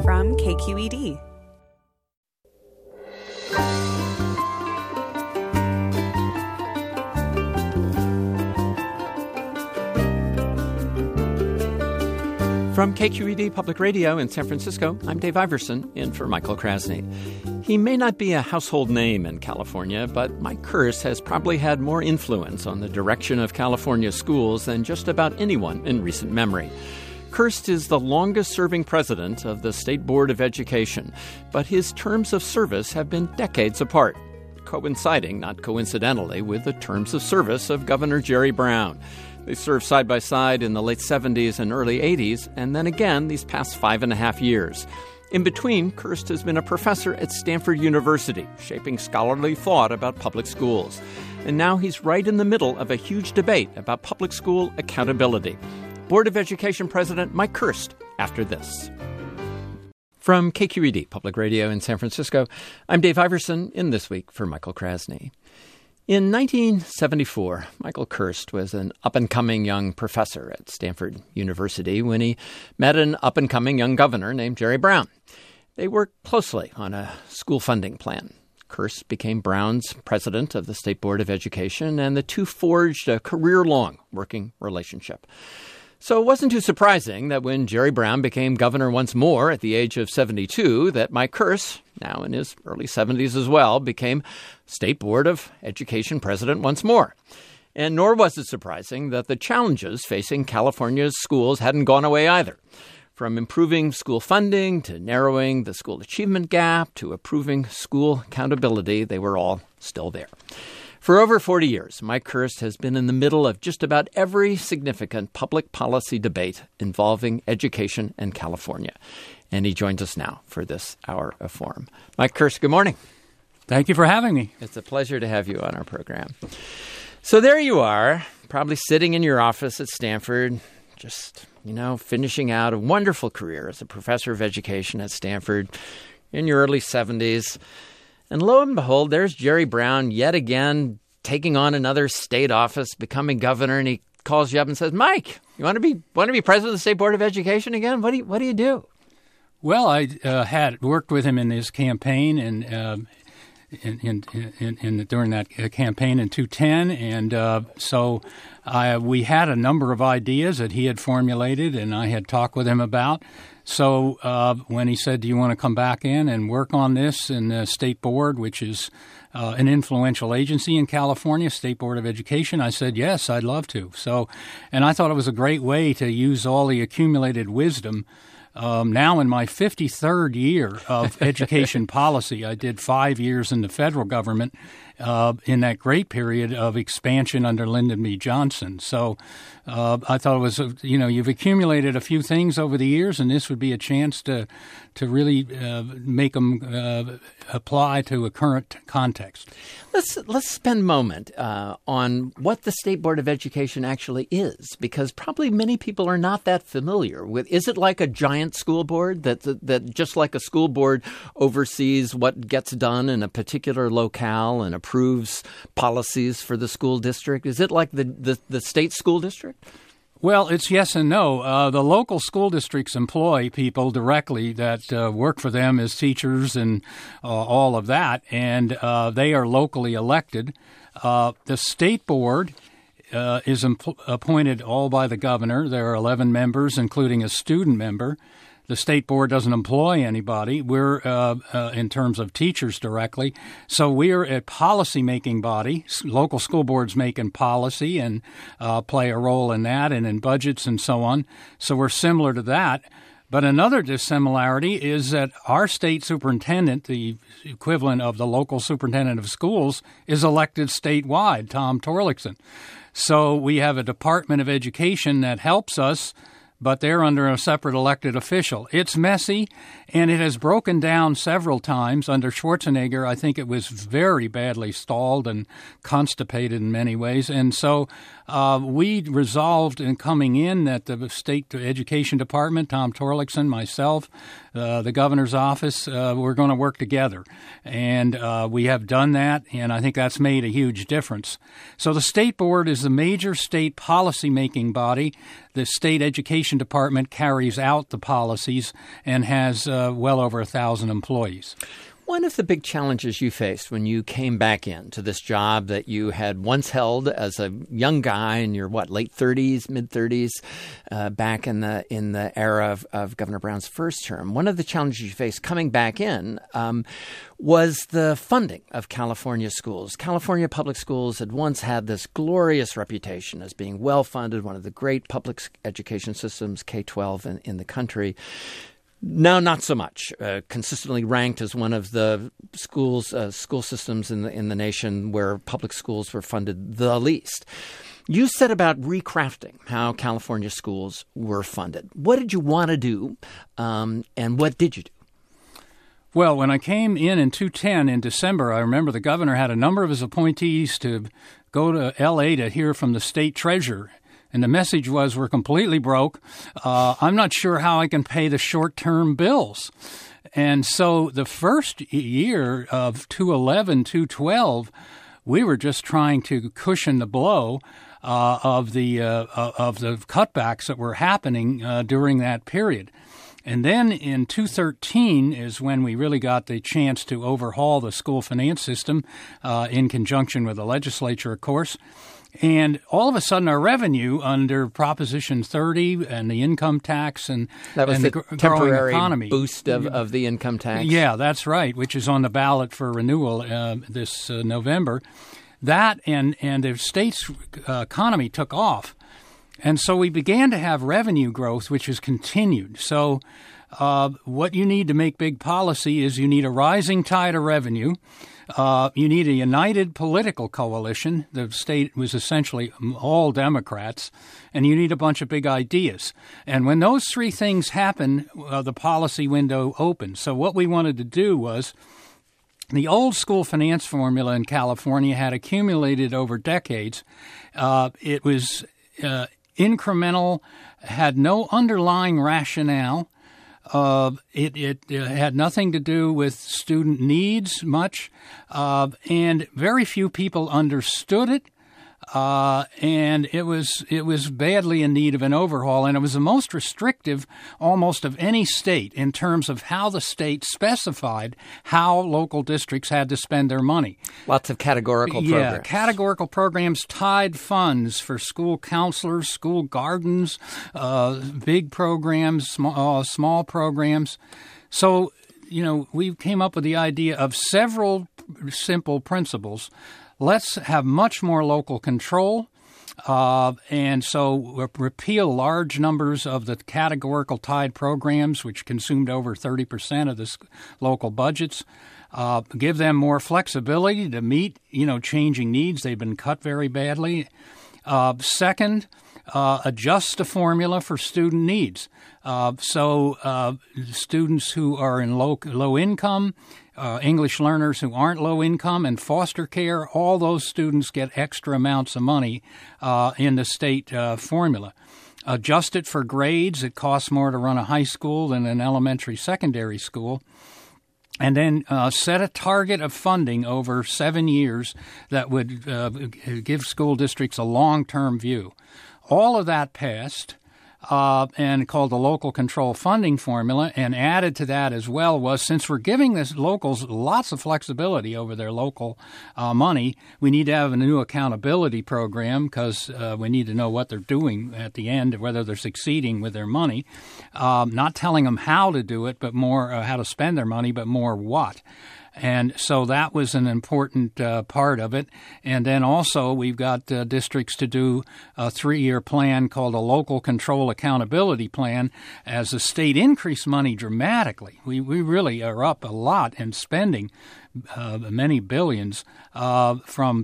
from KQED. From KQED Public Radio in San Francisco, I'm Dave Iverson, in for Michael Krasny. He may not be a household name in California, but Mike Kirst has probably had more influence on the direction of California schools than just about anyone in recent memory. Kirst is the longest-serving president of the State Board of Education, but his terms of service have been decades apart, coinciding, not coincidentally, with the terms of service of Governor Jerry Brown. They served side by side in the late 70s and early 80s, and then again these past 5.5 years. In between, Kirst has been a professor at Stanford University, shaping scholarly thought about public schools. And now he's right in the middle of a huge debate about public school accountability. Board of Education President Mike Kirst after this. From KQED Public Radio in San Francisco, I'm Dave Iverson, in This Week for Michael Krasny. In 1974, Michael Kirst was an up-and-coming young professor at Stanford University when he met an up-and-coming young governor named Jerry Brown. They worked closely on a school funding plan. Kirst became Brown's president of the State Board of Education, and the two forged a career-long working relationship. So it wasn't too surprising that when Jerry Brown became governor once more at the age of 72, that Mike Kirst, now in his early 70s as well, became State Board of Education president once more. And nor was it surprising that the challenges facing California's schools hadn't gone away either. From improving school funding to narrowing the school achievement gap to improving school accountability, they were all still there. For over 40 years, Mike Kirst has been in the middle of just about every significant public policy debate involving education in California. And he joins us now for this hour of Forum. Mike Kirst, good morning. Thank you for having me. It's a pleasure to have you on our program. So there you are, probably sitting in your office at Stanford, just, finishing out a wonderful career as a professor of education at Stanford in your early 70s. And lo and behold, there's Jerry Brown yet again taking on another state office, becoming governor, and he calls you up and says, "Mike, you want to be president of the State Board of Education again? What do you do?" Well, I had worked with him in his campaign and during that campaign in 2010, and so we had a number of ideas that he had formulated, and I had talked with him about. So when he said, "Do you want to come back in and work on this in the State Board, which is an influential agency in California, State Board of Education?" I said, "Yes, I'd love to." So, and I thought it was a great way to use all the accumulated wisdom. Now in my 53rd year of education policy, I did 5 years in the federal government in that great period of expansion under Lyndon B. Johnson. So I thought it was, you've accumulated a few things over the years, and this would be a chance to really make them apply to a current context. Let's spend a moment on what the State Board of Education actually is, because probably many people are not that familiar with. Is it like a giant school board that just like a school board oversees what gets done in a particular locale and approves policies for the school district? Is it like the state school district? Well, it's yes and no. The local school districts employ people directly that work for them as teachers and all of that, and they are locally elected. The state board is appointed all by the governor. There are 11 members, including a student member. The state board doesn't employ anybody. We're in terms of teachers directly. So we're a policy-making body. Local school boards making policy and play a role in that and in budgets and so on. So we're similar to that. But another dissimilarity is that our state superintendent, the equivalent of the local superintendent of schools, is elected statewide, Tom Torlakson. So we have a Department of Education that helps us, but they're under a separate elected official. It's messy, and it has broken down several times. Under Schwarzenegger, I think it was very badly stalled and constipated in many ways. And so we resolved in coming in that the State Education Department, Tom Torlakson, myself, the governor's office, we're going to work together. And we have done that, and I think that's made a huge difference. So the State Board is the major state policy-making body the state education department carries out the policies and has well over 1,000 employees. One of the big challenges you faced when you came back into this job that you had once held as a young guy in your, late 30s, mid-30s, back in the era of Governor Brown's first term, one of the challenges you faced coming back in was the funding of California schools. California public schools had once had this glorious reputation as being well-funded, one of the great public education systems, K-12 in the country. No, not so much. Consistently ranked as one of the school systems in the nation where public schools were funded the least. You set about recrafting how California schools were funded. What did you want to do, and what did you do? Well, when I came in 2010 in December, I remember the governor had a number of his appointees to go to L.A. to hear from the state treasurer. And the message was, we're completely broke. I'm not sure how I can pay the short-term bills. And so the first year of 2011, 2012, we were just trying to cushion the blow of the cutbacks that were happening during that period. And then in 2013 is when we really got the chance to overhaul the school finance system in conjunction with the legislature, of course. And all of a sudden, our revenue under Proposition 30 and the income tax and that was and the temporary economy boost of the income tax. Yeah, that's right, which is on the ballot for renewal this November. That and the state's economy took off. And so we began to have revenue growth, which has continued. So what you need to make big policy is you need a rising tide of revenue. You need a united political coalition. The state was essentially all Democrats, and you need a bunch of big ideas. And when those three things happen, the policy window opens. So what we wanted to do was the old school finance formula in California had accumulated over decades. It was incremental, had no underlying rationale. It had nothing to do with student needs much, and very few people understood it. And it was badly in need of an overhaul, and it was the most restrictive almost of any state in terms of how the state specified how local districts had to spend their money. Lots of categorical programs. Yeah, categorical programs, tied funds for school counselors, school gardens, big programs, small programs. So, we came up with the idea of several simple principles. Let's have much more local control, and so repeal large numbers of the categorical tied programs, which consumed over 30% of the local budgets. Give them more flexibility to meet, changing needs. They've been cut very badly. Second, adjust the formula for student needs. So students who are in low income, English learners who aren't low income, and foster care, all those students get extra amounts of money in the state formula. Adjust it for grades. It costs more to run a high school than an elementary, secondary school. And then set a target of funding over 7 years that would give school districts a long-term view. All of that passed. And called the local control funding formula, and added to that as well was, since we're giving the locals lots of flexibility over their local money, we need to have a new accountability program because we need to know what they're doing at the end, whether they're succeeding with their money. Not telling them how to do it, but more how to spend their money, but more what. And so that was an important part of it. And then also we've got districts to do a 3-year plan called a local control accountability plan. As the state increased money dramatically, we really are up a lot in spending, many billions from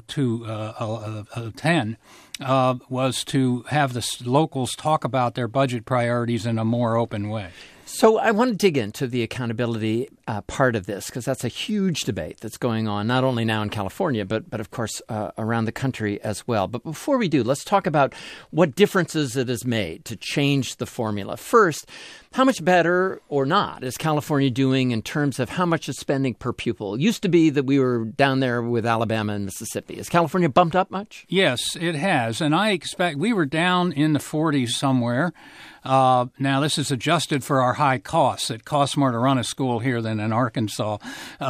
2010. Was to have the locals talk about their budget priorities in a more open way. So I want to dig into the accountability part of this, because that's a huge debate that's going on, not only now in California, but of course around the country as well. But before we do, let's talk about what differences it has made to change the formula. First, how much better or not is California doing in terms of how much is spending per pupil? It used to be that we were down there with Alabama and Mississippi. Has California bumped up much? Yes, it has. And I expect we were down in the 40s somewhere. Now, this is adjusted for our high costs. It costs more to run a school here than in Arkansas.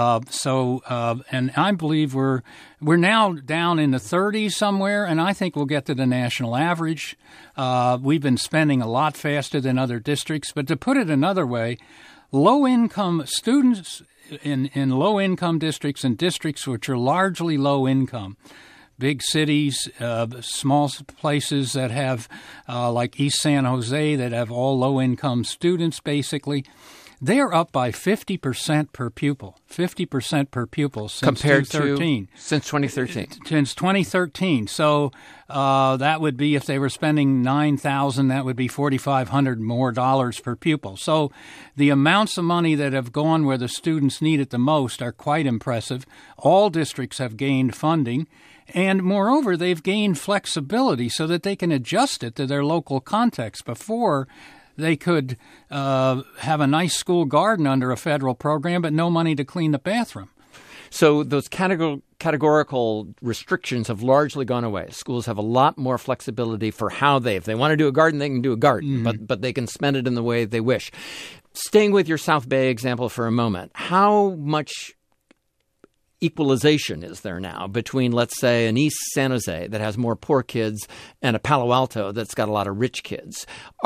And I believe we're now down in the 30s somewhere, and I think we'll get to the national average. We've been spending a lot faster than other districts. But to put it another way, low-income students in low-income districts and districts which are largely low-income, big cities, small places that have, like East San Jose, that have all low-income students, basically, they are up by 50% per pupil. 50% per pupil since compared 2013. Since 2013. Since 2013. So that would be, if they were spending $9,000, that would be $4,500 more dollars per pupil. So the amounts of money that have gone where the students need it the most are quite impressive. All districts have gained funding. And moreover, they've gained flexibility so that they can adjust it to their local context. Before, they could have a nice school garden under a federal program, but no money to clean the bathroom. So those categorical restrictions have largely gone away. Schools have a lot more flexibility for how if they want to do a garden, they can do a garden, but they can spend it in the way they wish. Staying with your South Bay example for a moment, how much equalization is there now between, let's say, an East San Jose that has more poor kids and a Palo Alto that's got a lot of rich kids?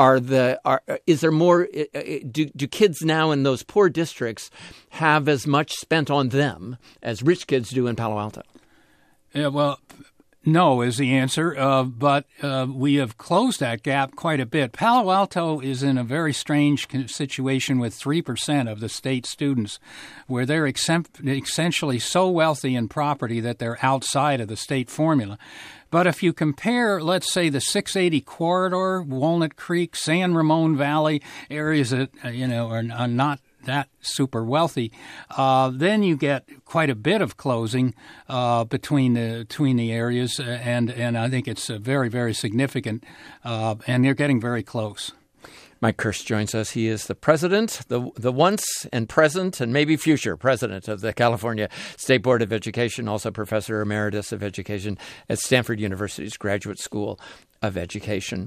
Is there more? Do kids now in those poor districts have as much spent on them as rich kids do in Palo Alto? Yeah, well, no is the answer, but we have closed that gap quite a bit. Palo Alto is in a very strange situation with 3% of the state students, where they're essentially so wealthy in property that they're outside of the state formula. But if you compare, let's say, the 680 corridor, Walnut Creek, San Ramon Valley, areas that are not that super wealthy, then you get quite a bit of closing between the areas, and I think it's very, very significant, and they're getting very close. Mike Kirsch joins us. He is the president, the once and present and maybe future president of the California State Board of Education, also professor emeritus of education at Stanford University's Graduate School of Education.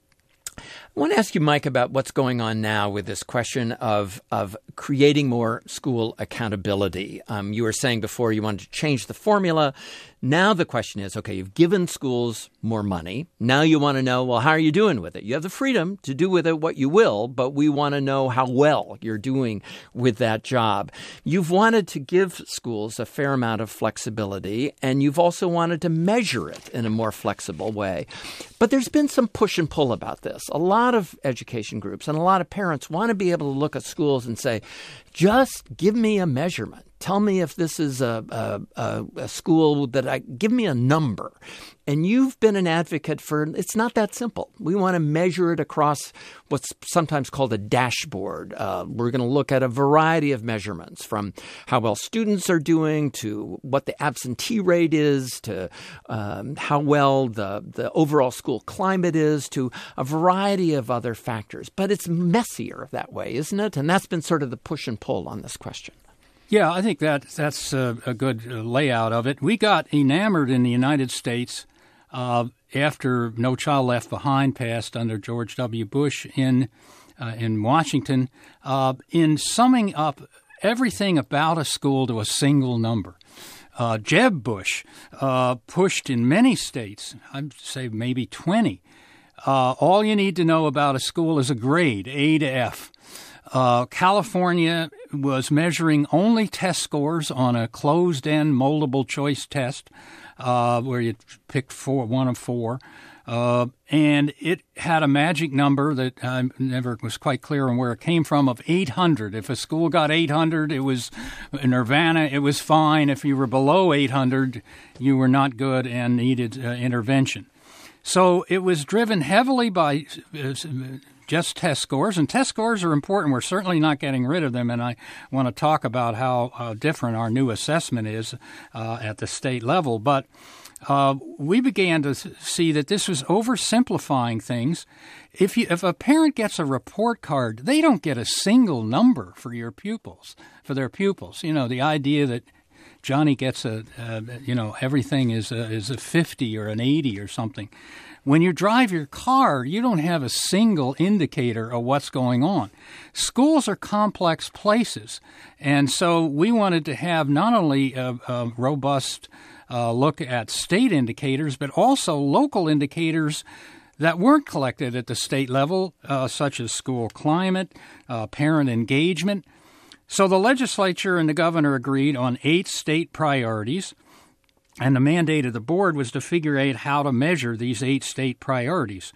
I want to ask you, Mike, about what's going on now with this question of creating more school accountability. You were saying before you wanted to change the formula. Now the question is, okay, you've given schools more money. Now you want to know, well, how are you doing with it? You have the freedom to do with it what you will, but we want to know how well you're doing with that job. You've wanted to give schools a fair amount of flexibility, and you've also wanted to measure it in a more flexible way. But there's been some push and pull about this. A lot of education groups and a lot of parents want to be able to look at schools and say, just give me a measurement. Tell me if this is a school give me a number. And you've been an advocate for, it's not that simple. We want to measure it across what's sometimes called a dashboard. We're going to look at a variety of measurements, from how well students are doing to what the absentee rate is to how well the overall school climate is, to a variety of other factors. But it's messier that way, isn't it? And that's been sort of the push and pull on this question. Yeah, I think that's a good layout of it. We got enamored in the United States after No Child Left Behind passed under George W. Bush in Washington, in summing up everything about a school to a single number. Jeb Bush pushed in many states, I'd say maybe 20. All you need to know about a school is a grade, A to F. California was measuring only test scores on a closed-end moldable choice test where you picked one of four. And it had a magic number that I never was quite clear on where it came from, of 800. If a school got 800, it was nirvana, it was fine. If you were below 800, you were not good and needed intervention. So it was driven heavily by just test scores, and test scores are important. We're certainly not getting rid of them, and I want to talk about how different our new assessment is at the state level. But we began to see that this was oversimplifying things. If a parent gets a report card, they don't get a single number for their pupils. The idea that Johnny gets everything is a 50 or an 80 or something. When you drive your car, you don't have a single indicator of what's going on. Schools are complex places, and so we wanted to have not only a robust look at state indicators, but also local indicators that weren't collected at the state level, such as school climate, parent engagement. So the legislature and the governor agreed on 8 state priorities, and the mandate of the board was to figure out how to measure these 8 state priorities.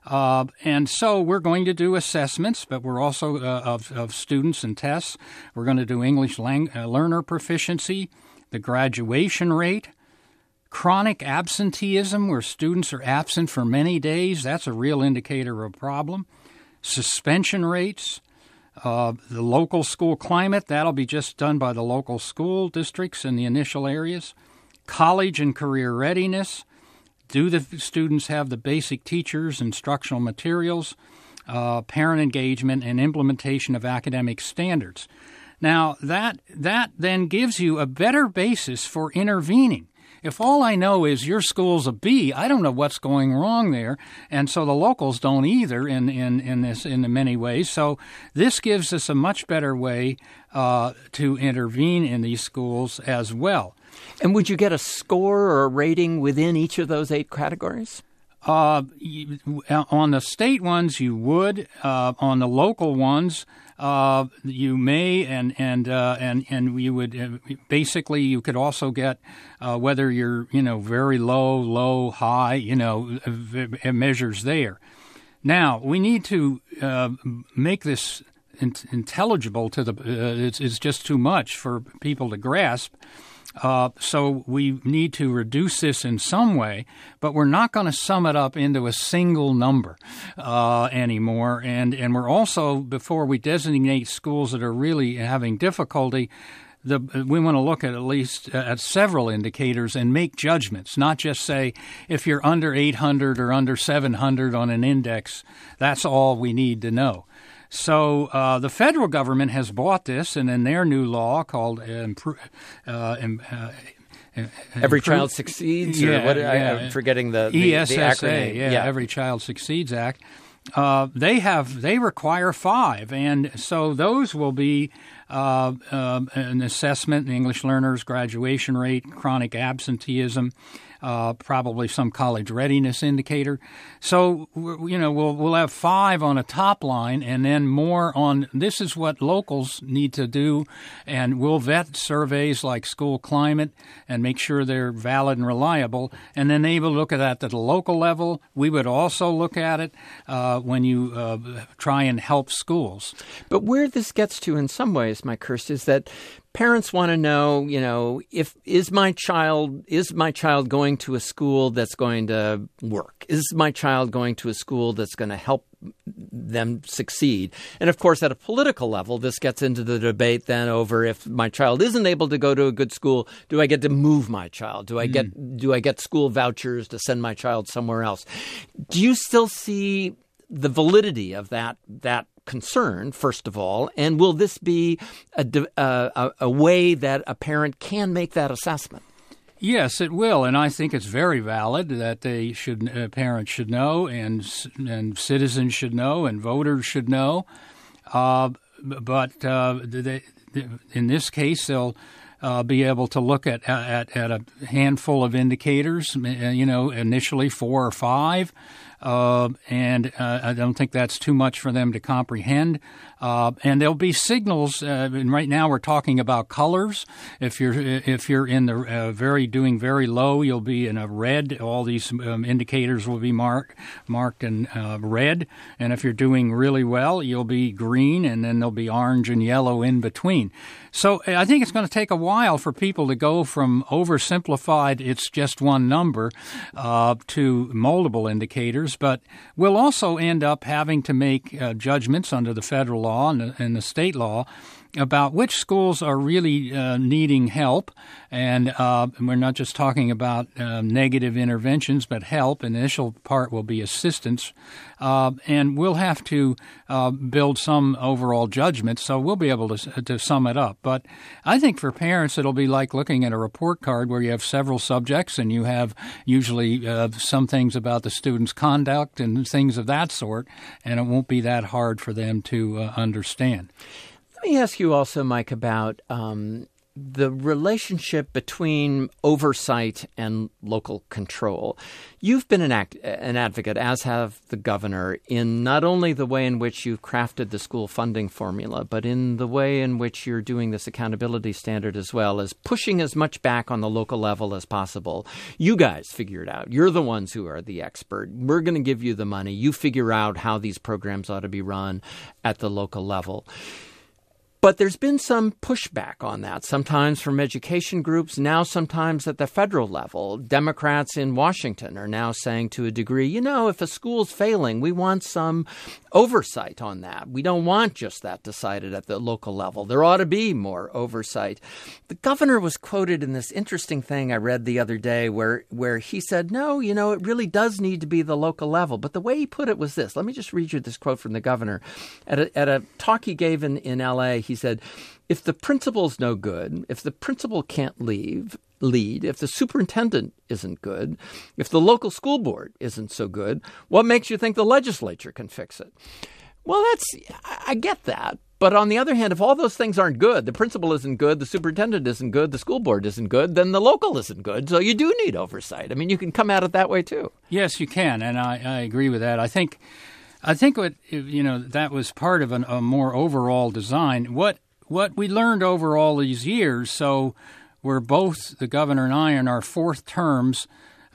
And so we're going to do assessments, but we're also of students and tests. We're going to do English learner proficiency, the graduation rate, chronic absenteeism, where students are absent for many days. That's a real indicator of a problem. Suspension rates, the local school climate. That'll be just done by the local school districts in the initial areas. College and career readiness. Do the students have the basic teachers, instructional materials, parent engagement, and implementation of academic standards? Now, that then gives you a better basis for intervening. If all I know is your school's a B, I don't know what's going wrong there, and so the locals don't either in many ways. So this gives us a much better way to intervene in these schools as well. And would you get a score or a rating within each of those 8 categories? On the state ones, you would. On the local ones, you may, and you would basically. You could also get whether you're very low, high. Measures there. Now we need to make this intelligible to the. It's just too much for people to grasp. So we need to reduce this in some way, but we're not going to sum it up into a single number anymore. And we're also, before we designate schools that are really having difficulty, we want to look at least at several indicators and make judgments, not just say if you're under 800 or under 700 on an index, that's all we need to know. So the federal government has bought this, and in their new law called Every Child Succeeds, I'm forgetting the ESSA, the acronym. Every Child Succeeds Act. They require 5, and so those will be an assessment, English learners, graduation rate, chronic absenteeism, probably some college readiness indicator. So, we'll have 5 on a top line and then more on this is what locals need to do. And we'll vet surveys like school climate and make sure they're valid and reliable. And then they will look at that at the local level. We would also look at it when you try and help schools. But where this gets to in some ways, Mike Kirst, is that parents want to know, if is my child going to a school that's going to work? Is my child going to a school that's going to help them succeed? And of course, at a political level, this gets into the debate then over if my child isn't able to go to a good school, do I get to move my child? Do I get school vouchers to send my child somewhere else? Do you still see the validity of that concern, first of all, and will this be a way that a parent can make that assessment? Yes, it will, and I think it's very valid that parents should know, and citizens should know, and voters should know. But in this case, they'll be able to look at a handful of indicators. Initially 4 or 5. And I don't think that's too much for them to comprehend. And there'll be signals. And right now we're talking about colors. If you're in the doing very low, you'll be in a red. All these indicators will be marked in red. And if you're doing really well, you'll be green, and then there'll be orange and yellow in between. So I think it's going to take a while for people to go from oversimplified, it's just one number, to moldable indicators. programs, but we'll also end up having to make judgments under the federal law and the state law about which schools are really needing help. And we're not just talking about negative interventions, but help. An initial part will be assistance. And we'll have to build some overall judgment, so we'll be able to sum it up. But I think for parents, it'll be like looking at a report card where you have several subjects and you have usually some things about the student's conduct and things of that sort, and it won't be that hard for them to understand. Let me ask you also, Mike, about the relationship between oversight and local control. You've been an advocate, as have the governor, in not only the way in which you've crafted the school funding formula, but in the way in which you're doing this accountability standard as well, as pushing as much back on the local level as possible. You guys figure it out. You're the ones who are the expert. We're going to give you the money. You figure out how these programs ought to be run at the local level. But there's been some pushback on that, sometimes from education groups, now sometimes at the federal level. Democrats in Washington are now saying to a degree, if a school's failing, we want some oversight on that. We don't want just that decided at the local level. There ought to be more oversight. The governor was quoted in this interesting thing I read the other day where he said, no, it really does need to be the local level. But the way he put it was this. Let me just read you this quote from the governor. At a talk he gave in L.A., he said, if the principal's no good, if the principal can't lead, if the superintendent isn't good, if the local school board isn't so good, what makes you think the legislature can fix it? Well, I get that. But on the other hand, if all those things aren't good, the principal isn't good, the superintendent isn't good, the school board isn't good, then the local isn't good. So you do need oversight. I mean, you can come at it that way too. Yes, you can. And I agree with that. I think what, that was part of a more overall design. What we learned over all these years, so we're both, the governor and I, in our fourth terms,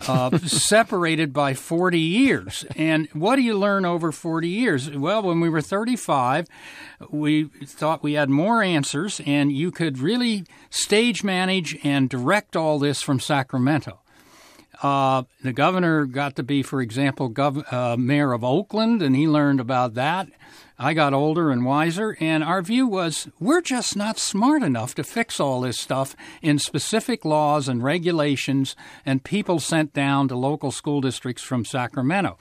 separated by 40 years. And what do you learn over 40 years? Well, when we were 35, we thought we had more answers, and you could really stage manage and direct all this from Sacramento. The governor got to be, for example, mayor of Oakland, and he learned about that. I got older and wiser, and our view was we're just not smart enough to fix all this stuff in specific laws and regulations and people sent down to local school districts from Sacramento.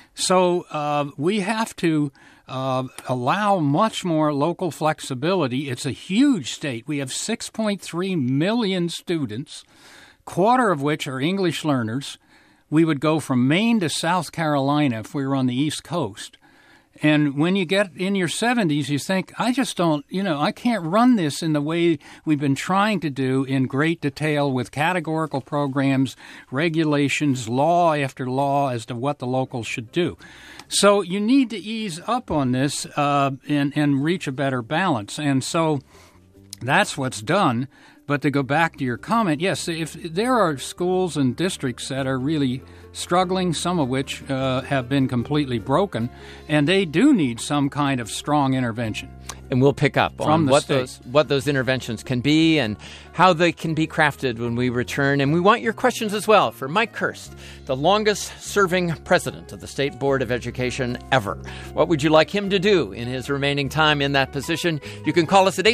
So we have to allow much more local flexibility. It's a huge state. We have 6.3 million students, quarter of which are English learners. We would go from Maine to South Carolina if we were on the East Coast. And when you get in your 70s, you think, I just don't, I can't run this in the way we've been trying to do in great detail with categorical programs, regulations, law after law as to what the locals should do. So you need to ease up on this and reach a better balance. And so that's what's done. But to go back to your comment, yes, if there are schools and districts that are really struggling, some of which have been completely broken, and they do need some kind of strong intervention. And we'll pick up on what those interventions can be and how they can be crafted when we return. And we want your questions as well for Mike Kirst, the longest-serving president of the State Board of Education ever. What would you like him to do in his remaining time in that position? You can call us at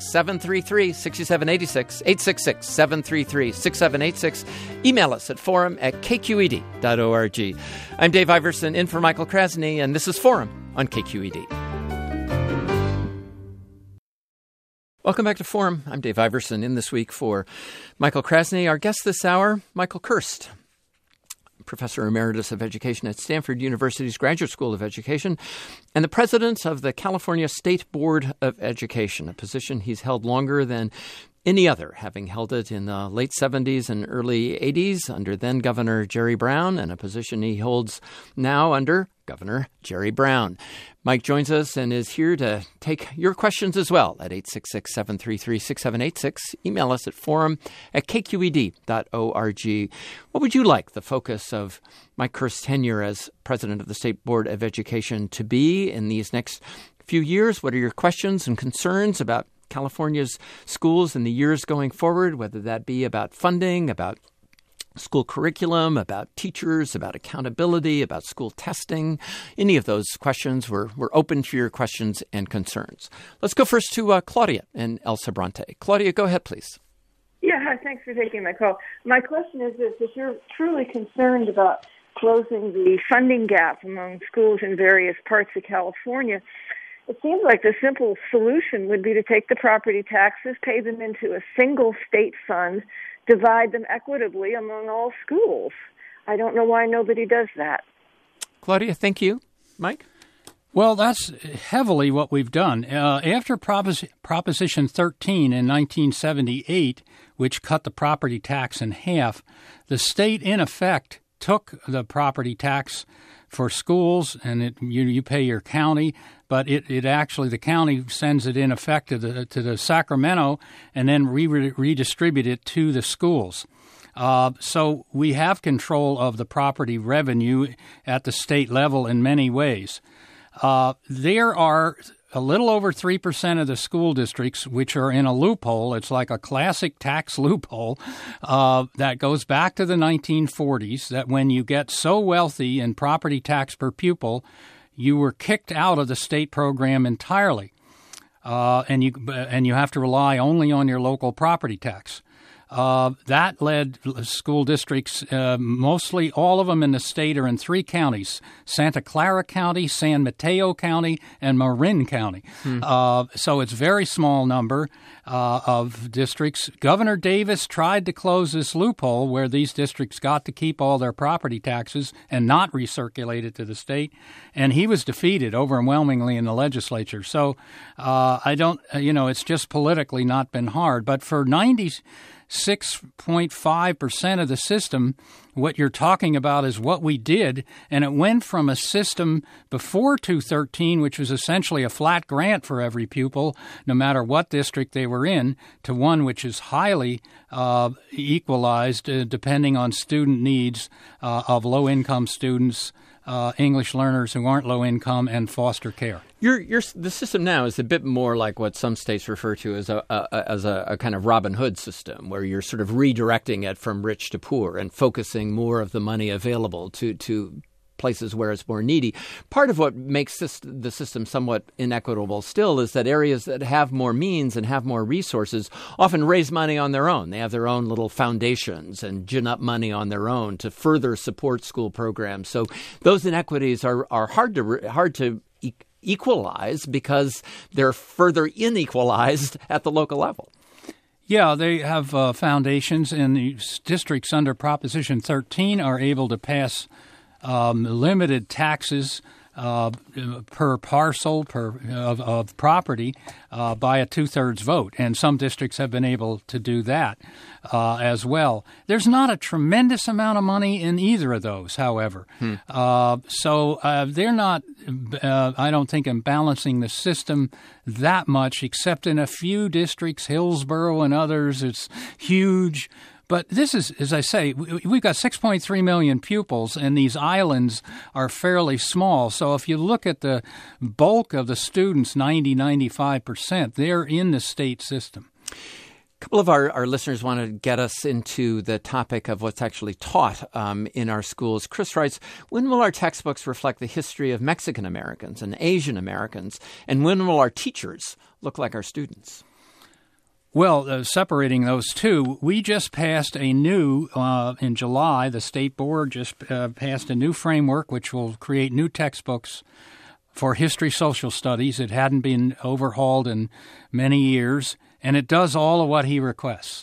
866-733-6786, 866-733-6786. Email us at forum@kqed.org. I'm Dave Iverson, in for Michael Krasny, and this is Forum on KQED. Welcome back to Forum. I'm Dave Iverson, in this week for Michael Krasny. Our guest this hour, Michael Kirst, Professor Emeritus of Education at Stanford University's Graduate School of Education and the President of the California State Board of Education, a position he's held longer than any other, having held it in the late 70s and early 80s under then-Governor Jerry Brown, and a position he holds now under Governor Jerry Brown. Mike joins us and is here to take your questions as well at 866-733-6786. Email us at forum@kqed.org. What would you like the focus of Mike Kirst's tenure as president of the State Board of Education to be in these next few years? What are your questions and concerns about California's schools in the years going forward, whether that be about funding, about school curriculum, about teachers, about accountability, about school testing. Any of those questions, we're open for your questions and concerns. Let's go first to Claudia in El Sobrante. Claudia, go ahead, please. Yeah, hi, thanks for taking my call. My question is this: if you're truly concerned about closing the funding gap among schools in various parts of California, it seems like the simple solution would be to take the property taxes, pay them into a single state fund, divide them equitably among all schools. I don't know why nobody does that. Claudia, thank you. Mike? Well, that's heavily what we've done. After Proposition 13 in 1978, which cut the property tax in half, the state, in effect, took the property tax for schools, and you pay your county, but it actually, the county sends it in effect to the Sacramento and then redistribute it to the schools. So we have control of the property revenue at the state level in many ways. There are a little over 3% of the school districts which are in a loophole. It's like a classic tax loophole that goes back to the 1940s, that when you get so wealthy in property tax per pupil, you were kicked out of the state program entirely, and you have to rely only on your local property tax. That led school districts, mostly all of them in the state are in 3 counties: Santa Clara County, San Mateo County, and Marin County. So it's a very small number of districts. Governor Davis tried to close this loophole where these districts got to keep all their property taxes and not recirculate it to the state, and he was defeated overwhelmingly in the legislature. So it's just politically not been hard. But for 6.5% of the system, what you're talking about is what we did, and it went from a system before 213, which was essentially a flat grant for every pupil, no matter what district they were in, to one which is highly equalized depending on student needs of low-income students, English learners who aren't low income, and foster care. The system now is a bit more like what some states refer to as a kind of Robin Hood system, where you're sort of redirecting it from rich to poor and focusing more of the money available to places where it's more needy. Part of what makes the system somewhat inequitable still is that areas that have more means and have more resources often raise money on their own. They have their own little foundations and gin up money on their own to further support school programs. So those inequities are hard to equalize because they're further inequalized at the local level. Yeah, they have foundations, and the districts under Proposition 13 are able to pass limited taxes per parcel of property by a 2/3 vote, and some districts have been able to do that as well. There's not a tremendous amount of money in either of those, however. So they're not, I don't think, imbalancing the system that much, except in a few districts, Hillsborough and others. It's huge. But this is, as I say, we've got 6.3 million pupils, and these islands are fairly small. So if you look at the bulk of the students, 95%, they're in the state system. A couple of our listeners want to get us into the topic of what's actually taught in our schools. Chris writes, when will our textbooks reflect the history of Mexican Americans and Asian Americans? And when will our teachers look like our students? Well, separating those two, we just passed a new, in July, the State Board just passed a new framework which will create new textbooks for history, social studies. It hadn't been overhauled in many years, and it does all of what he requests.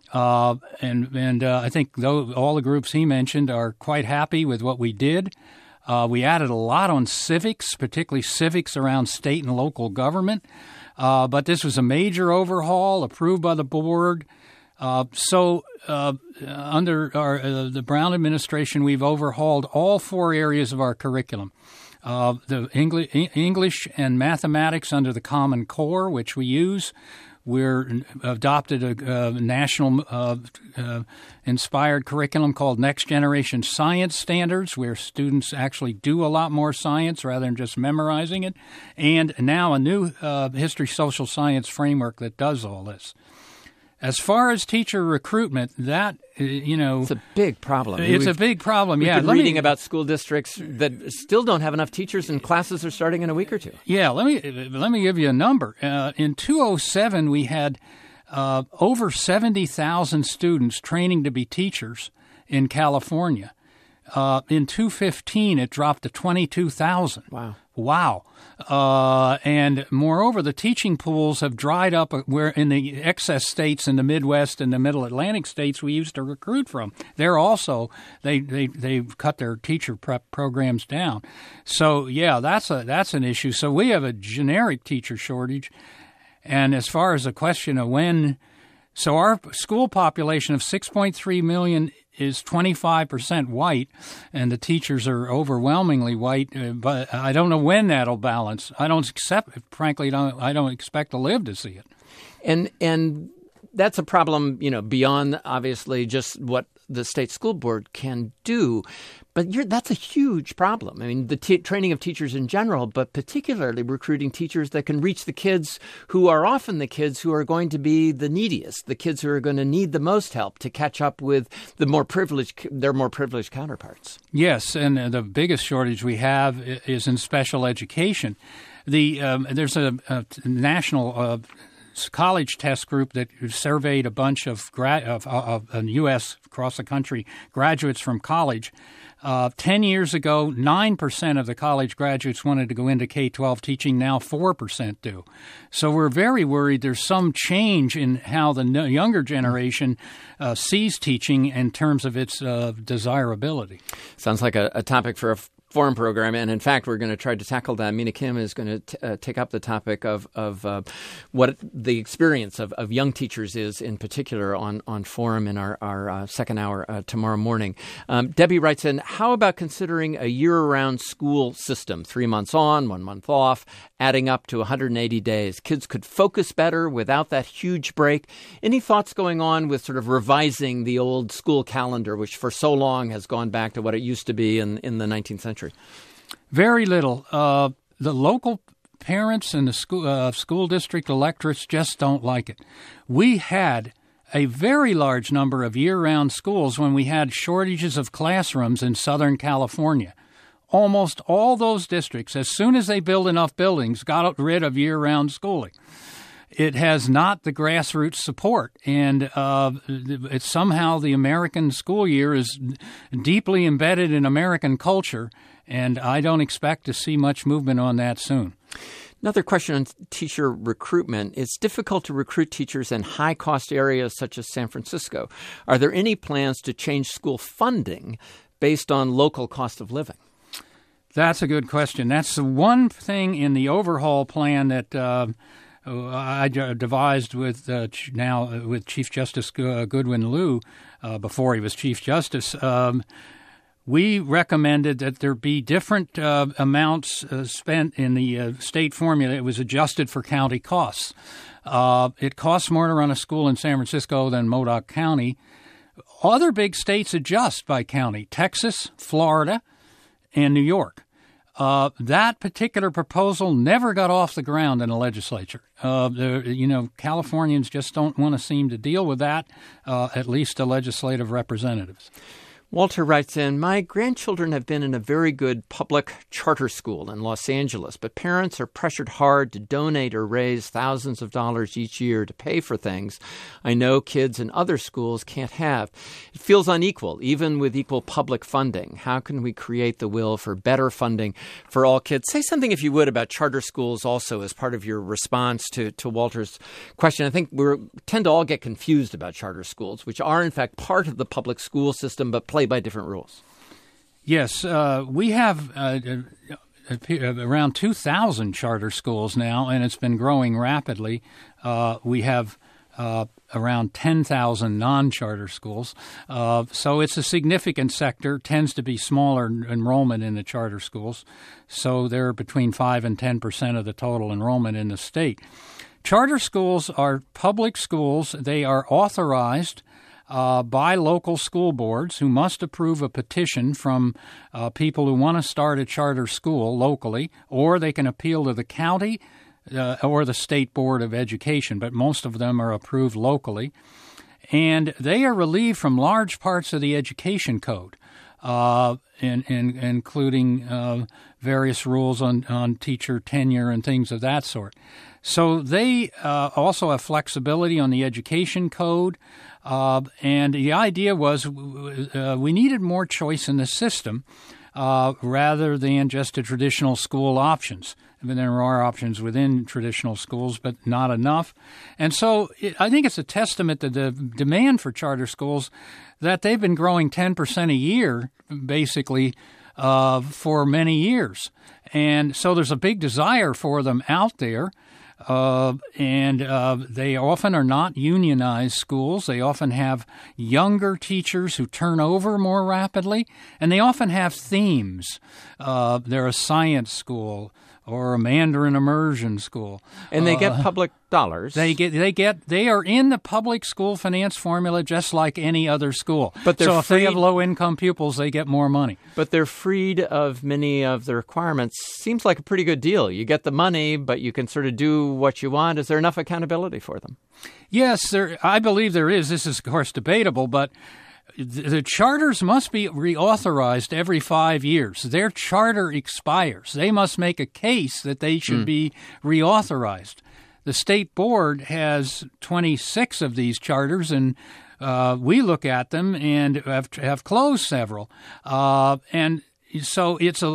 And I think all the groups he mentioned are quite happy with what we did. We added a lot on civics, particularly civics around state and local government. But this was a major overhaul approved by the board. So under the Brown administration, we've overhauled all 4 areas of our curriculum. The English and mathematics under the Common Core, which we use. We're adopted a national inspired curriculum called Next Generation Science Standards, where students actually do a lot more science rather than just memorizing it, and now a new history social science framework that does all this. As far as teacher recruitment, that It's a big problem. It's a big problem, We've been reading about school districts that still don't have enough teachers and classes are starting in a week or two. Yeah, let me give you a number. In 2007, we had over 70,000 students training to be teachers in California. In 2015, it dropped to 22,000. Wow. And moreover, the teaching pools have dried up where in the excess states in the Midwest and the Middle Atlantic states we used to recruit from. They're also, they've cut their teacher prep programs down. So, yeah, that's an issue. So we have a generic teacher shortage. And as far as the question of when, so our school population of 6.3 million is 25% white, and the teachers are overwhelmingly white. But I don't know when that'll balance. I don't expect to live to see it. And that's a problem, beyond obviously just what the state school board can do. But that's a huge problem. I mean, the training of teachers in general, but particularly recruiting teachers that can reach the kids who are often the kids who are going to be the neediest, the kids who are going to need the most help to catch up with their more privileged counterparts. Yes, and the biggest shortage we have is in special education. There's a national college test group that surveyed a bunch of U.S. across the country graduates from college. 10 years ago, 9% of the college graduates wanted to go into K-12 teaching. Now 4% do. So we're very worried there's some change in how the younger generation sees teaching in terms of its desirability. Sounds like a topic for a forum program, and in fact, we're going to try to tackle that. Mina Kim is going to take up the topic of what the experience of young teachers is, in particular, on forum in our second hour tomorrow morning. Debbie writes in, how about considering a year-round school system, 3 months on, 1 month off, adding up to 180 days? Kids could focus better without that huge break. Any thoughts going on with sort of revising the old school calendar, which for so long has gone back to what it used to be in the 19th century? Very little. The local parents and the school district electorates just don't like it. We had a very large number of year-round schools when we had shortages of classrooms in Southern California. Almost all those districts, as soon as they build enough buildings, got rid of year-round schooling. It has not the grassroots support, and it's somehow the American school year is deeply embedded in American culture, and I don't expect to see much movement on that soon. Another question on teacher recruitment. It's difficult to recruit teachers in high-cost areas such as San Francisco. Are there any plans to change school funding based on local cost of living? That's a good question. That's the one thing in the overhaul plan that I devised with Chief Justice Goodwin Liu before he was Chief Justice. We recommended that there be different amounts spent in the state formula. It was adjusted for county costs. It costs more to run a school in San Francisco than Modoc County. Other big states adjust by county: Texas, Florida, and New York. That particular proposal never got off the ground in the legislature. Californians just don't want to seem to deal with that, at least the legislative representatives. Walter writes in, my grandchildren have been in a very good public charter school in Los Angeles, but parents are pressured hard to donate or raise thousands of dollars each year to pay for things I know kids in other schools can't have. It feels unequal, even with equal public funding. How can we create the will for better funding for all kids? Say something, if you would, about charter schools also as part of your response to Walter's question. I think we tend to all get confused about charter schools, which are, in fact, part of the public school system, but play by different rules. Yes, we have around 2,000 charter schools now, and it's been growing rapidly. We have around 10,000 non-charter schools. So it's a significant sector, tends to be smaller enrollment in the charter schools. So they're between 5 and 10% of the total enrollment in the state. Charter schools are public schools. They are authorized by local school boards who must approve a petition from people who want to start a charter school locally, or they can appeal to the county or the State Board of Education, but most of them are approved locally. and they are relieved from large parts of the education code, including various rules on teacher tenure and things of that sort. So they also have flexibility on the education code, and the idea was we needed more choice in the system rather than just the traditional school options. I mean, there are options within traditional schools, but not enough. And so I think it's a testament to the demand for charter schools that they've been growing 10% a year, basically, for many years. And so there's a big desire for them out there. And they often are not unionized schools. They often have younger teachers who turn over more rapidly, and they often have themes. They're a science school or a Mandarin immersion school. And they get public dollars. They are in the public school finance formula just like any other school. But so if they have low-income pupils, they get more money. But they're freed of many of the requirements. Seems like a pretty good deal. You get the money, but you can sort of do what you want. Is there enough accountability for them? Yes, I believe there is. This is, of course, debatable, but the charters must be reauthorized every 5 years. Their charter expires. They must make a case that they should be reauthorized. The state board has 26 of these charters, and we look at them and have closed several. And so it's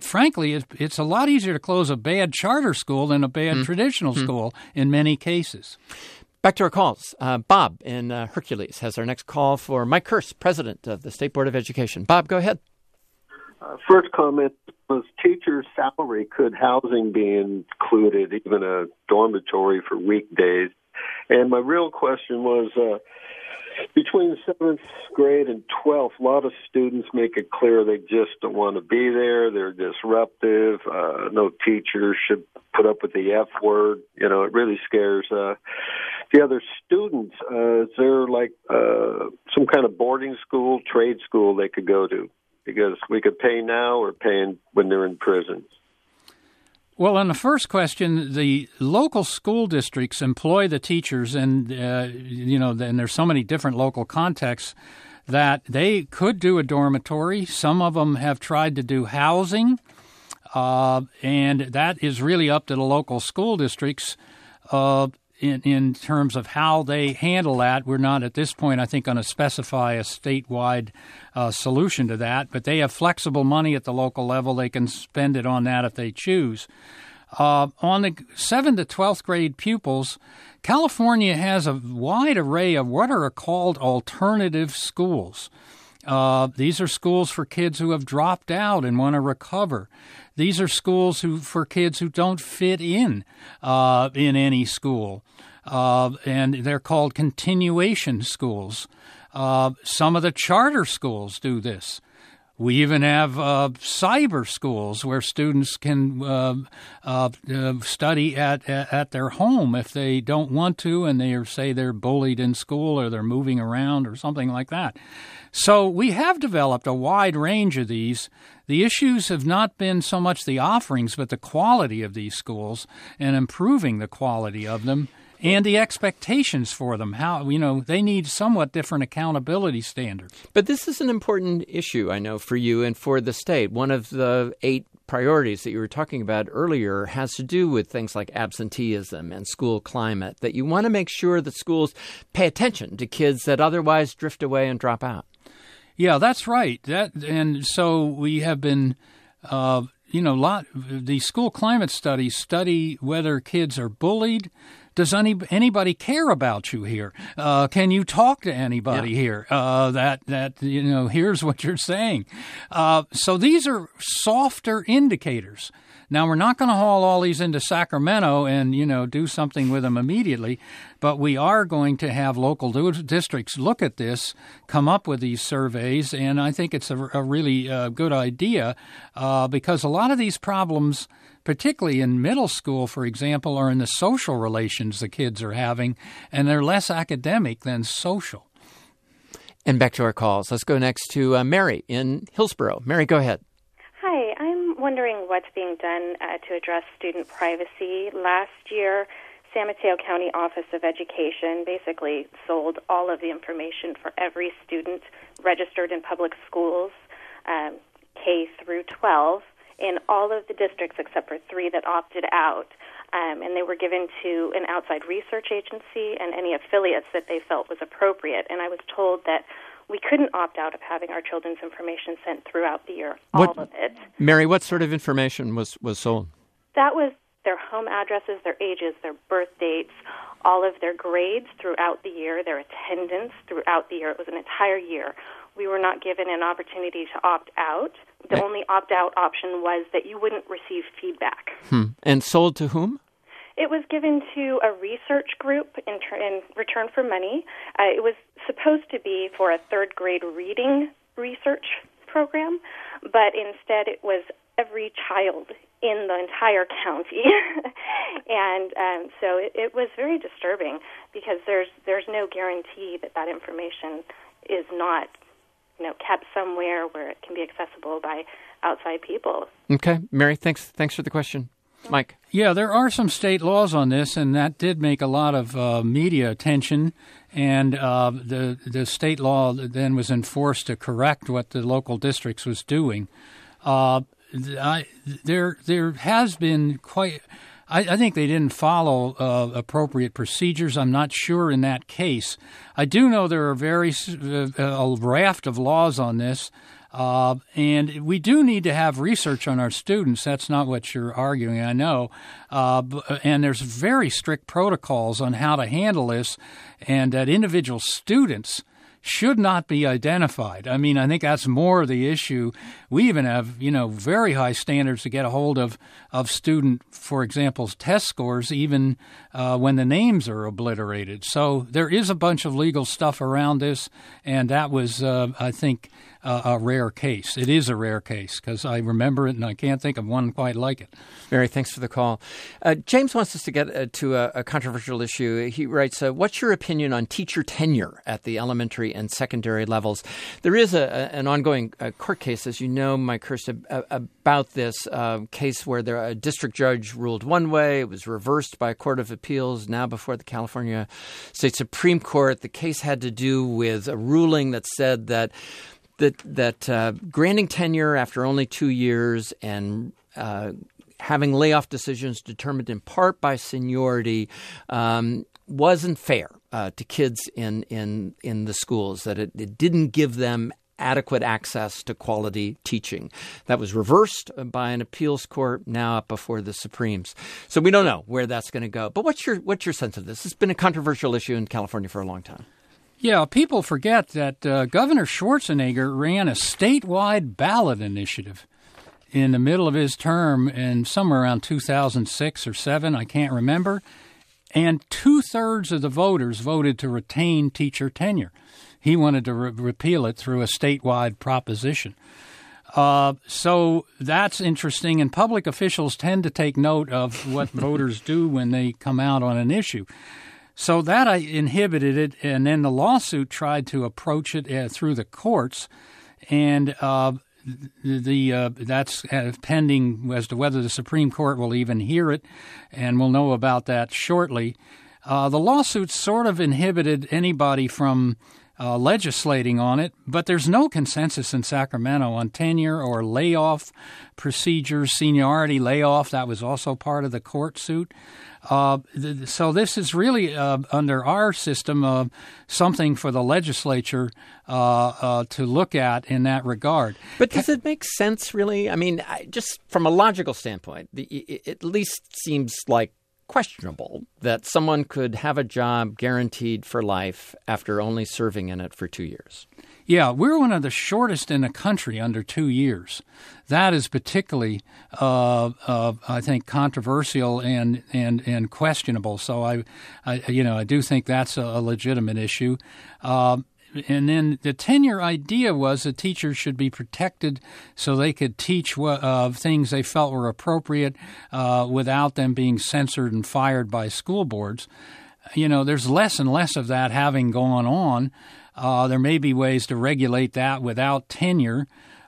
a lot easier to close a bad charter school than a bad traditional school in many cases. Back to our calls. Bob in Hercules has our next call for Mike Kearse, president of the State Board of Education. Bob, go ahead. First comment was teacher salary. Could housing be included, even a dormitory for weekdays? And my real question was, between 7th grade and 12th, a lot of students make it clear they just don't want to be there. They're disruptive. No teacher should put up with the F word. You know, it really scares the other students. Is there like some kind of boarding school, trade school they could go to? Because we could pay now or pay when they're in prison. Well, on the first question, the local school districts employ the teachers, and and there's so many different local contexts that they could do a dormitory. Some of them have tried to do housing, and that is really up to the local school districts in terms of how they handle that. We're not at this point, I think, going to specify a statewide solution to that, but they have flexible money at the local level. They can spend it on that if they choose. On the 7th to 12th grade pupils, California has a wide array of what are called alternative schools. These are schools for kids who have dropped out and want to recover. These are schools for kids who don't fit in any school, and they're called continuation schools. Some of the charter schools do this. We even have cyber schools where students can study at their home if they don't want to, and they're bullied in school or they're moving around or something like that. So we have developed a wide range of these. The issues have not been so much the offerings, but the quality of these schools and improving the quality of them and the expectations for them. How, they need somewhat different accountability standards. But this is an important issue, I know, for you and for the state. One of the 8 priorities that you were talking about earlier has to do with things like absenteeism and school climate, that you want to make sure that schools pay attention to kids that otherwise drift away and drop out. Yeah, that's right. And so we have been, the school climate studies study whether kids are bullied. Does anybody care about you here? Can you talk to anybody here? Here's what you're saying. So these are softer indicators. Now, we're not going to haul all these into Sacramento and, do something with them immediately, but we are going to have local districts look at this, come up with these surveys, and I think it's a really good idea because a lot of these problems, particularly in middle school, for example, are in the social relations the kids are having, and they're less academic than social. And back to our calls. Let's go next to Mary in Hillsborough. Mary, go ahead. Hi, I'm wondering what's being done to address student privacy. Last year, San Mateo County Office of Education basically sold all of the information for every student registered in public schools, K through 12, in all of the districts except for 3 that opted out. And they were given to an outside research agency and any affiliates that they felt was appropriate. And I was told that we couldn't opt out of having our children's information sent throughout the year, all of it. Mary, what sort of information was sold? That was their home addresses, their ages, their birth dates, all of their grades throughout the year, their attendance throughout the year. It was an entire year. We were not given an opportunity to opt out. The only opt-out option was that you wouldn't receive feedback. And sold to whom? It was given to a research group in return for money. It was supposed to be for a third-grade reading research program, but instead it was every child in the entire county. And so it was very disturbing because there's no guarantee that information is not kept somewhere where it can be accessible by outside people. Okay. Mary, thanks for the question. Mike? Yeah, there are some state laws on this, and that did make a lot of media attention. And the state law then was enforced to correct what the local districts was doing. There has been quite... I think they didn't follow appropriate procedures. I'm not sure in that case. I do know there are a raft of laws on this, and we do need to have research on our students. That's not what you're arguing, I know. And there's very strict protocols on how to handle this, and that individual students should not be identified. I mean, I think that's more the issue. We even have, very high standards to get a hold of student, for example, test scores, even when the names are obliterated. So there is a bunch of legal stuff around this, and that was, I think, a rare case. It is a rare case because I remember it and I can't think of one quite like it. Mary, thanks for the call. James wants us to get to a controversial issue. He writes, what's your opinion on teacher tenure at the elementary and secondary levels? There is an ongoing court case, as you know, Mike Hurst, about this case where a district judge ruled one way. It was reversed by a court of appeals, now before the California State Supreme Court. The case had to do with a ruling that said that granting tenure after only 2 years and having layoff decisions determined in part by seniority wasn't fair to kids in the schools, that it didn't give them adequate access to quality teaching. That was reversed by an appeals court, now up before the Supremes. So we don't know where that's going to go. But what's your sense of this? It's been a controversial issue in California for a long time. Yeah, people forget that Governor Schwarzenegger ran a statewide ballot initiative in the middle of his term in somewhere around 2006 or 7, I can't remember, and 2/3 of the voters voted to retain teacher tenure. He wanted to repeal it through a statewide proposition. So that's interesting, and public officials tend to take note of what voters do when they come out on an issue. So that inhibited it, and then the lawsuit tried to approach it through the courts, and that's pending as to whether the Supreme Court will even hear it, and we'll know about that shortly. The lawsuit sort of inhibited anybody from legislating on it, but there's no consensus in Sacramento on tenure or layoff procedures, seniority layoff. That was also part of the court suit. So this is really, under our system, something for the legislature to look at in that regard. But does it make sense, really? I mean, just from a logical standpoint, it at least seems like questionable that someone could have a job guaranteed for life after only serving in it for 2 years. Yeah, we're one of the shortest in the country, under 2 years. That is particularly, I think, controversial and questionable. So I do think that's a legitimate issue. And then the tenure idea was that teachers should be protected so they could teach things they felt were appropriate without them being censored and fired by school boards. There's less and less of that having gone on. There may be ways to regulate that without tenure.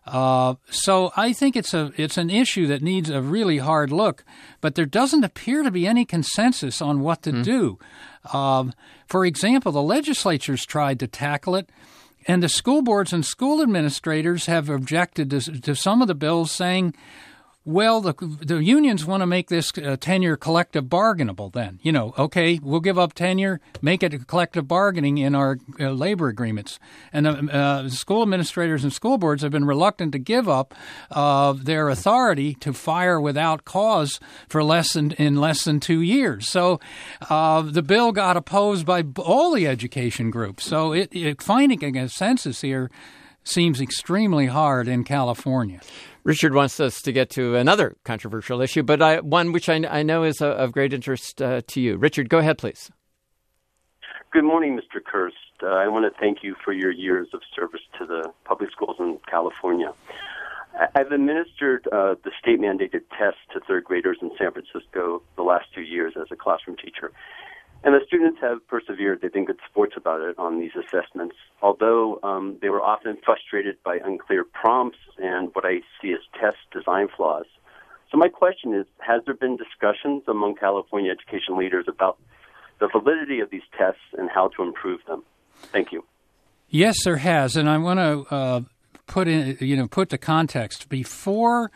So I think it's an issue that needs a really hard look, but there doesn't appear to be any consensus on what to do. For example, the legislature's tried to tackle it, and the school boards and school administrators have objected to some of the bills, saying, well, the unions want to make this tenure collective bargainable then. Okay, we'll give up tenure, make it collective bargaining in our labor agreements. And the school administrators and school boards have been reluctant to give up their authority to fire without cause for less than 2 years. So the bill got opposed by all the education groups. So finding a consensus here seems extremely hard in California. Richard wants us to get to another controversial issue, but one which I know is of great interest to you. Richard, go ahead, please. Good morning, Mr. Kirst. I want to thank you for your years of service to the public schools in California. I've administered the state-mandated tests to third graders in San Francisco the last 2 years as a classroom teacher. And the students have persevered. They've been good sports about it on these assessments, although they were often frustrated by unclear prompts and what I see as test design flaws. So my question is, has there been discussions among California education leaders about the validity of these tests and how to improve them? Thank you. Yes, there has, and I want to put the context. Before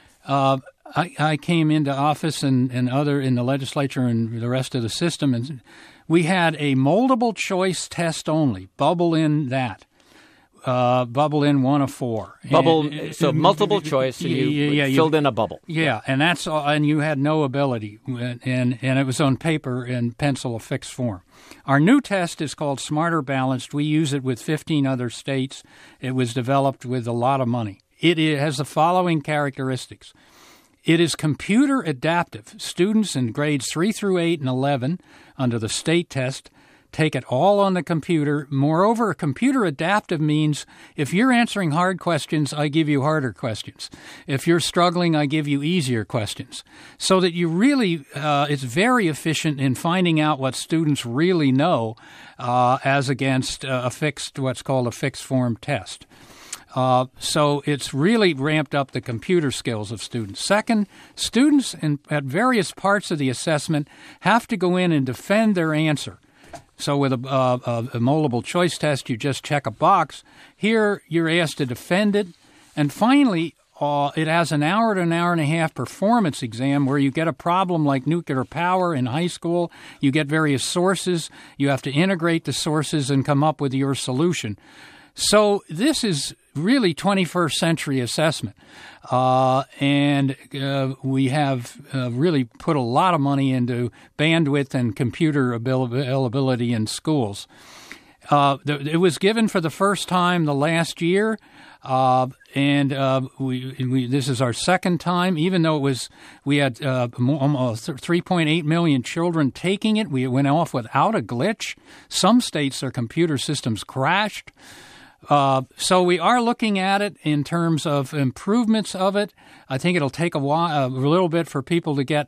I came into office and in the legislature and the rest of the system, and we had a moldable choice test only. Bubble in that. Bubble in 1 of 4. So multiple choice, and you filled in a bubble. Yeah, and that's all, and you had no ability, and it was on paper and pencil, a fixed form. Our new test is called Smarter Balanced. We use it with 15 other states. It was developed with a lot of money. It has the following characteristics. It is computer adaptive. Students in grades 3 through 8 and 11 under the state test take it all on the computer. Moreover, computer adaptive means if you're answering hard questions, I give you harder questions. If you're struggling, I give you easier questions. So that you really, it's very efficient in finding out what students really know as against what's called a fixed form test. So it's really ramped up the computer skills of students. Second, students at various parts of the assessment have to go in and defend their answer. So with a moldable choice test, you just check a box. Here, you're asked to defend it. And finally, it has an hour to an hour and a half performance exam where you get a problem like nuclear power in high school. You get various sources. You have to integrate the sources and come up with your solution. So this is really 21st century assessment. And we have really put a lot of money into bandwidth and computer availability in schools. It was given for the first time the last year, and this is our second time. Even though we had almost 3.8 million children taking it, we went off without a glitch. Some states, their computer systems crashed. So we are looking at it in terms of improvements of it. I think it'll take a little bit for people to get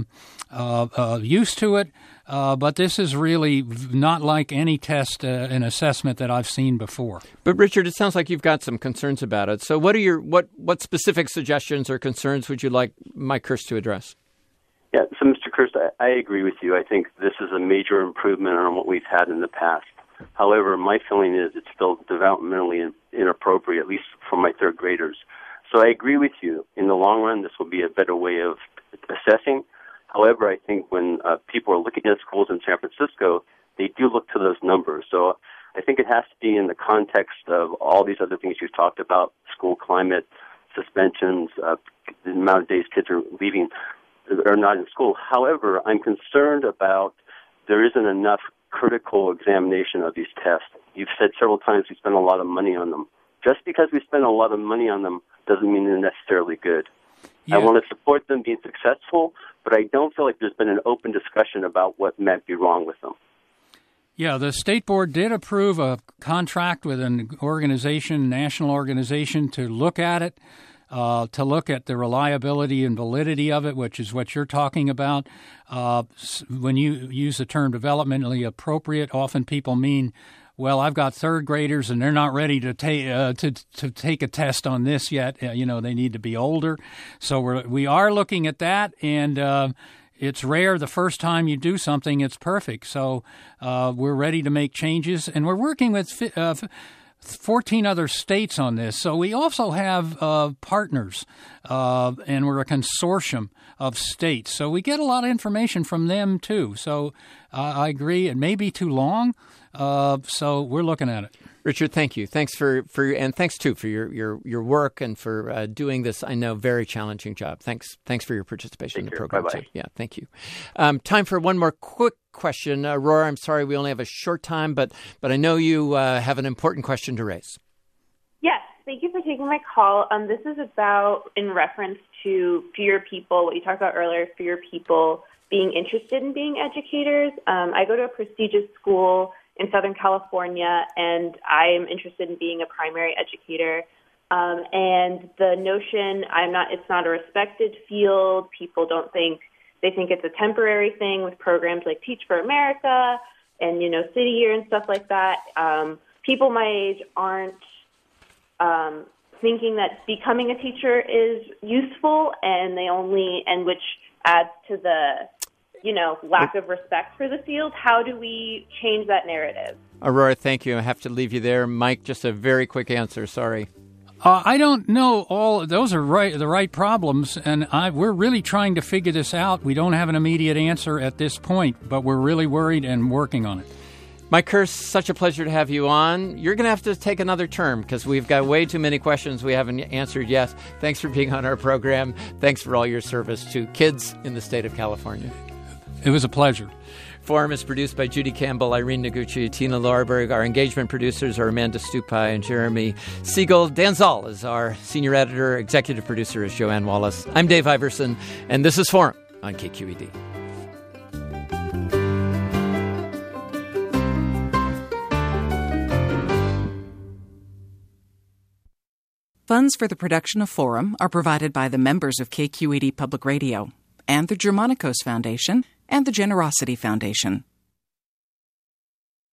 used to it. But this is really not like any test and assessment that I've seen before. But Richard, it sounds like you've got some concerns about it. So what are what specific suggestions or concerns would you like Mike Kirst to address? Yeah, so Mr. Kirst, I agree with you. I think this is a major improvement on what we've had in the past. However, my feeling is it's still developmentally inappropriate, at least for my third graders. So I agree with you. In the long run, this will be a better way of assessing. However, I think when people are looking at schools in San Francisco, they do look to those numbers. So I think it has to be in the context of all these other things you've talked about, school climate, suspensions, the amount of days kids are leaving or not in school. However, I'm concerned about there isn't enough critical examination of these tests. You've said several times we spend a lot of money on them. Just because we spend a lot of money on them doesn't mean they're necessarily good. Yeah. I want to support them being successful, but I don't feel like there's been an open discussion about what might be wrong with them. Yeah, the state board did approve a contract with an organization, national organization, to look at it. To look at the reliability and validity of it, which is what you're talking about. When you use the term developmentally appropriate, often people mean well, I've got third graders and they're not ready to take a test on this yet. They need to be older. So we are looking at that, and it's rare the first time you do something, it's perfect. So we're ready to make changes, and we're working with 14 other states on this. So we also have partners, and we're a consortium of states. So we get a lot of information from them, too. So I agree. It may be too long, so we're looking at it. Richard, thank you. Thanks and thanks too for your work and for doing this, I know, very challenging job. Thanks for your participation in the program. Bye-bye. Too. Yeah, thank you. Time for one more quick question. Aurora, I'm sorry we only have a short time, but I know you have an important question to raise. Yes, thank you for taking my call. This is about in reference to fewer people, what you talked about earlier, fewer people being interested in being educators. I go to a prestigious school in Southern California, and I am interested in being a primary educator. And the notion, it's not a respected field. People they think it's a temporary thing with programs like Teach for America and, City Year and stuff like that. People my age aren't thinking that becoming a teacher is useful, and which adds to the lack of respect for the field. How do we change that narrative? Aurora, thank you. I have to leave you there. Mike, just a very quick answer. Sorry. I don't know all those are the right problems, and we're really trying to figure this out. We don't have an immediate answer at this point, but we're really worried and working on it. Mike Kearse, such a pleasure to have you on. You're going to have to take another term because we've got way too many questions we haven't answered yet. Thanks for being on our program. Thanks for all your service to kids in the state of California. It was a pleasure. Forum is produced by Judy Campbell, Irene Noguchi, Tina Lorberg. Our engagement producers are Amanda Stupai and Jeremy Siegel. Dan Zoll is our senior editor. Executive producer is Joanne Wallace. I'm Dave Iverson, and this is Forum on KQED. Funds for the production of Forum are provided by the members of KQED Public Radio and the Germanicos Foundation and the Generosity Foundation.